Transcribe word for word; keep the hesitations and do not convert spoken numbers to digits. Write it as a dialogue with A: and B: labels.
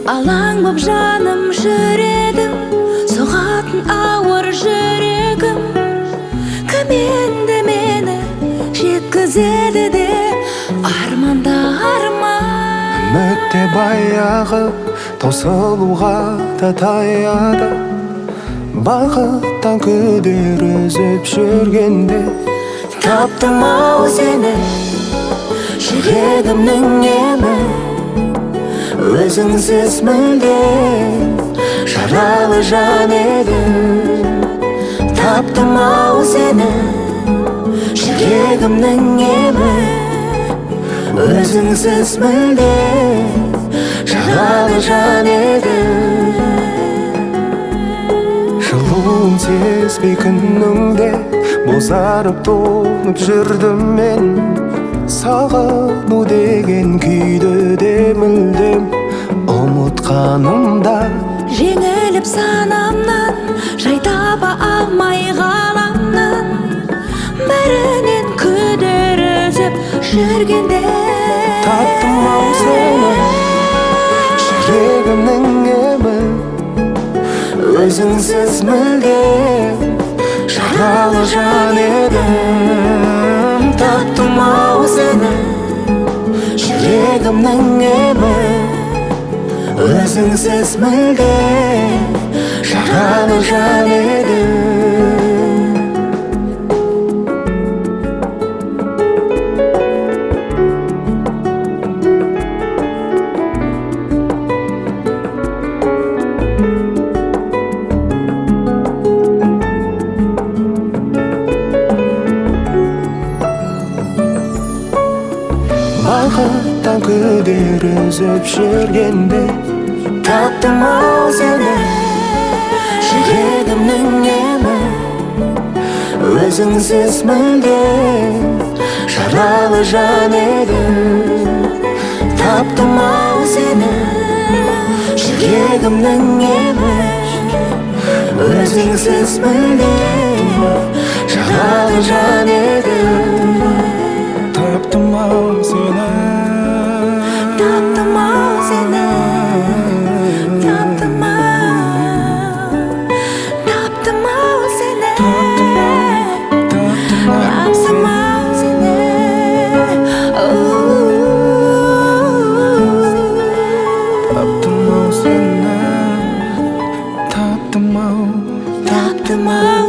A: Алаң боп жаным жүредім, соғатын ауыр жүрегім. Кім енді мені жеткізеді де арманда арман.
B: Үмітте баяғы таусылуға да таяды, бақыттан күдер үзіп жүргенде
A: Таптым ау сені, жүрегімнің емі. Өзіңсіз мүлде жаралы жан едім. Таптым ау сені, жүрегімнің емі. Өзіңсіз мүлде жаралы жан едім.
B: Жылуын сезбей күніңде бозарып толып жүрдім мен. Сағыну деген күйді де мүлдем ұмытқанымда,
A: жеңіліп санамнан жай таба алмай ғаламнан. Бәрінен күдер үзіп жүргенде
B: таптым ау сені, жүрегімнің емі.
A: Өзіңсіз мүлде жаралы жан едім. Таптым ау сені, жүрегімнің емі. Өзіңсіз мүлде жаралы жан едім.
B: Бақыттан күдер үзіп жүргенде
A: таптым ау сені, жүрегімнің емі. Өзіңсіз мүлде жаралы жан едім. Таптым ау сені, жүрегімнің емі. Өзіңсіз мүлде жаралы жан едім.
B: таптым ау сені,
A: таптым ау сені, таптым ау, таптым ау сені, таптым ау сені.
B: таптым ау сені, таптым ау,
A: таптым ау.